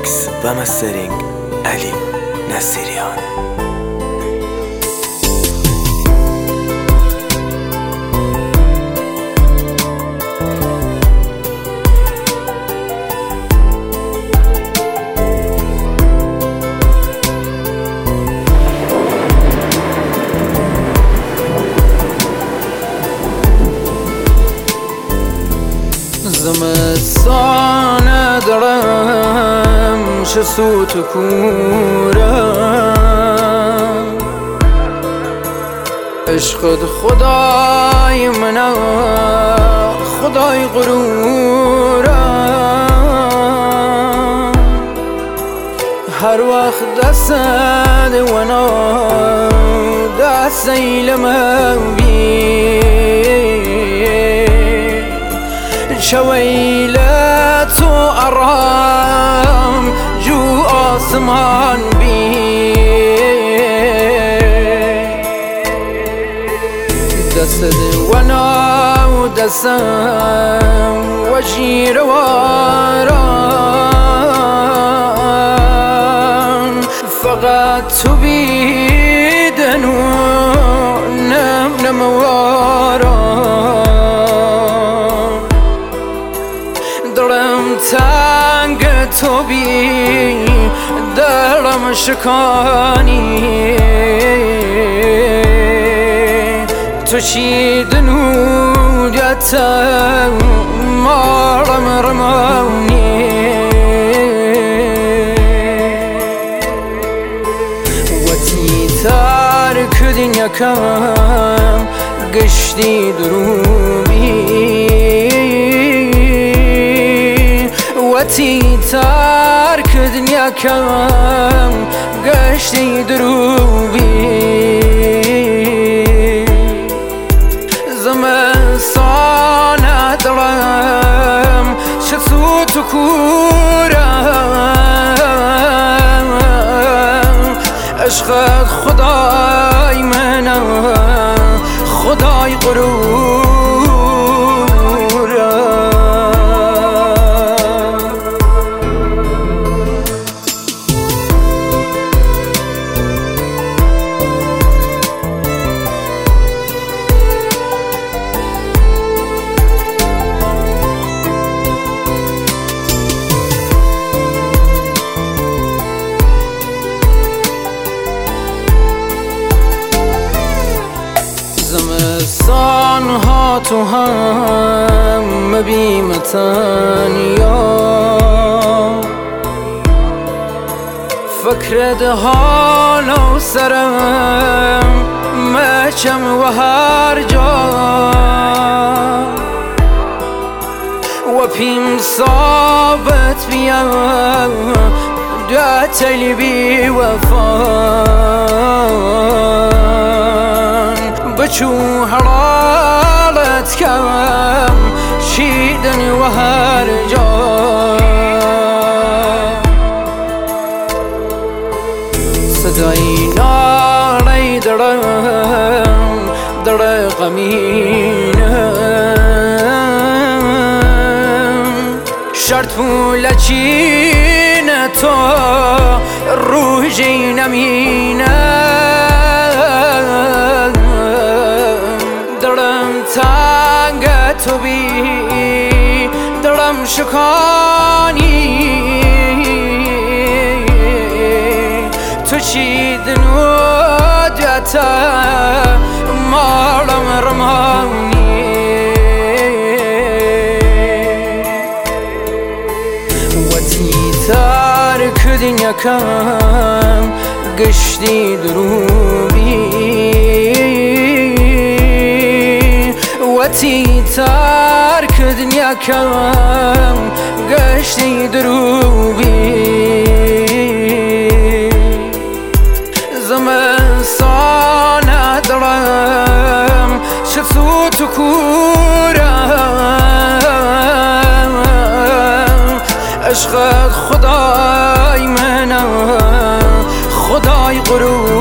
میکس و مسترینگ علی نصیریان. زمستان دارم چه سوت و کورم، عشقت خدای منم خدای غرورم. هر وقت دست ونا دست ایلم بی شويلت وأرام جو آسمان بي دسد وانا ودسم وجير واران فقط تبيدن ونم واران. دلم تنگ تو بی دلم شکانی، تو چی دنودیتم مارم رمانی. وتی ترک دنیا کم گشتی دروبی، وتی ترک دنیا کم گشتی دروبی. زمستان دلم چه سوت و کورم، عشقت خدای منم خدای غرورم. زمستان ها تو هم بیمتن یا فکر ده حال و سرم مچم و هر جا و پیم ثابت بیام دعتلی بی وفان. بچو حرارت کم شیدن و هر جا صدای نالی درم در غمینم، شرط پول چین تو روحی نمینم. دلم تنگ تو بی دلم شکانی، تو چی دنودیتم مارم رمانی. وتی ترک دنیا کم گشتی دروبی، وتی ترک دنیا کم گشتی دروبی. زمستان دلم چه سوت و کورم، عشقت خدای منم خدای غرور.